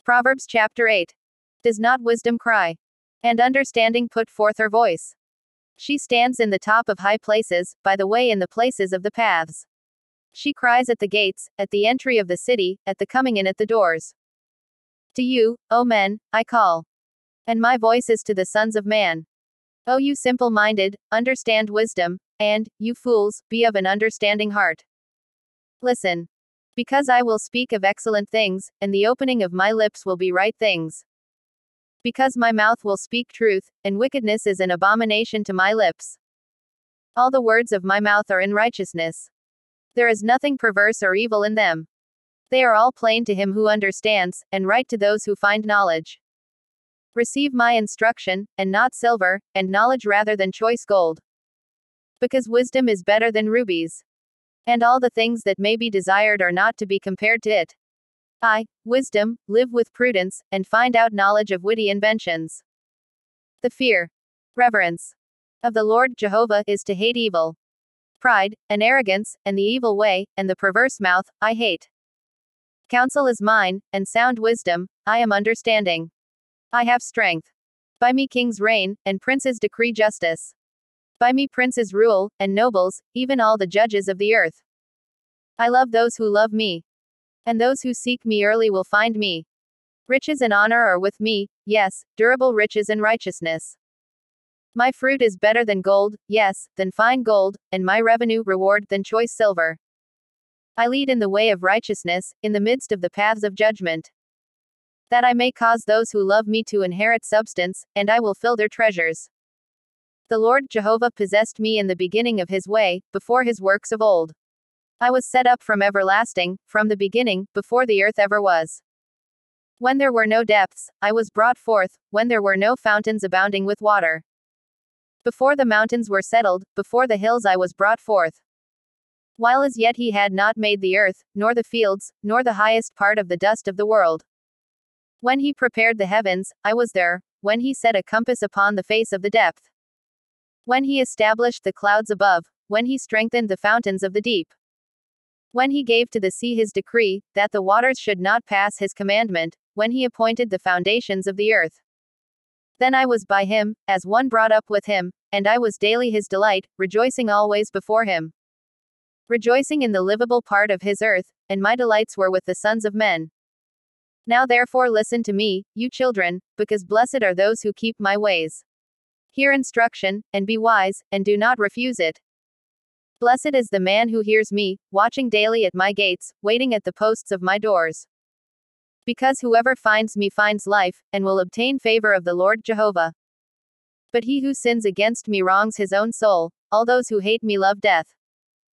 Proverbs chapter 8. Does not wisdom cry? And understanding put forth her voice? She stands in the top of high places, by the way in the places of the paths. She cries at the gates, at the entry of the city, at the coming in at the doors. To you, O men, I call. And my voice is to the sons of man. O you simple-minded, understand wisdom, and, you fools, be of an understanding heart. Listen. Because I will speak of excellent things, and the opening of my lips will be right things. Because my mouth will speak truth, and wickedness is an abomination to my lips. All the words of my mouth are in righteousness. There is nothing perverse or evil in them. They are all plain to him who understands, and right to those who find knowledge. Receive my instruction, and not silver, and knowledge rather than choice gold. Because wisdom is better than rubies. And all the things that may be desired are not to be compared to it. I, wisdom, live with prudence, and find out knowledge of witty inventions. The fear, reverence of the Lord Jehovah is to hate evil. Pride, and arrogance, and the evil way, and the perverse mouth, I hate. Counsel is mine, and sound wisdom, I am understanding. I have strength. By me kings reign, and princes decree justice. By me princes rule, and nobles, even all the judges of the earth. I love those who love me. And those who seek me early will find me. Riches and honor are with me, yes, durable riches and righteousness. My fruit is better than gold, yes, than fine gold, and my revenue reward than choice silver. I lead in the way of righteousness, in the midst of the paths of judgment. That I may cause those who love me to inherit substance, and I will fill their treasures. The Lord Jehovah possessed me in the beginning of his way, before his works of old. I was set up from everlasting, from the beginning, before the earth ever was. When there were no depths, I was brought forth, when there were no fountains abounding with water. Before the mountains were settled, before the hills I was brought forth. While as yet he had not made the earth, nor the fields, nor the highest part of the dust of the world. When he prepared the heavens, I was there, when he set a compass upon the face of the depth. When he established the clouds above, when he strengthened the fountains of the deep. When he gave to the sea his decree, that the waters should not pass his commandment, when he appointed the foundations of the earth. Then I was by him, as one brought up with him, and I was daily his delight, rejoicing always before him. Rejoicing in the livable part of his earth, and my delights were with the sons of men. Now therefore listen to me, you children, because blessed are those who keep my ways. Hear instruction, and be wise, and do not refuse it. Blessed is the man who hears me, watching daily at my gates, waiting at the posts of my doors. Because whoever finds me finds life, and will obtain favor of the Lord Jehovah. But he who sins against me wrongs his own soul, all those who hate me love death.